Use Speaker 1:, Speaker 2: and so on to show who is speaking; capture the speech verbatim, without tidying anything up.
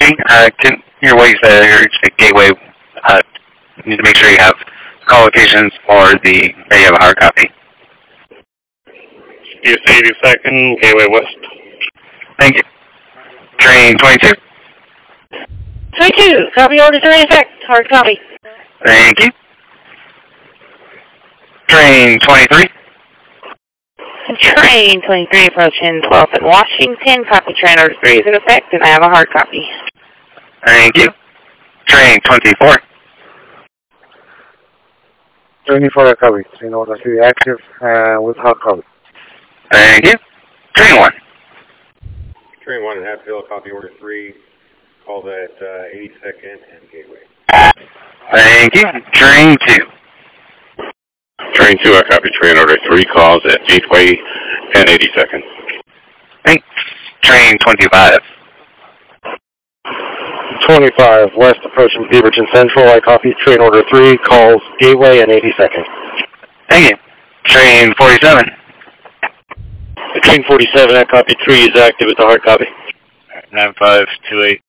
Speaker 1: Uh, can your ways that your gateway, uh, you need to make sure you have call locations or the, that you have a hard copy.
Speaker 2: U C eighty-second, Gateway West.
Speaker 1: Thank you. Train twenty-two.
Speaker 3: twenty-two, copy order three effect, hard copy.
Speaker 1: Thank you. Train twenty-three.
Speaker 3: Train twenty-three approaching twelfth at Washington, copy train order three is in effect, and I have a hard copy.
Speaker 1: Thank you. Train twenty-four.
Speaker 4: twenty-four, copy. Train order three active uh, with hard copy.
Speaker 1: Thank you. Train one.
Speaker 5: Train one in Hatfield, copy order three. Calls at uh, eighty-second and Gateway.
Speaker 1: Thank you. Train two.
Speaker 2: Train two, I copy train order three, calls at Gateway and eighty-second.
Speaker 1: Thanks. Train twenty-five.
Speaker 4: twenty-five, west approaching Beaverton Central. I copy train order three, calls Gateway and eighty-second.
Speaker 1: Thank you. Train forty-seven.
Speaker 4: Train forty-seven, I copy three is active with the hard copy.
Speaker 6: nine five two eight.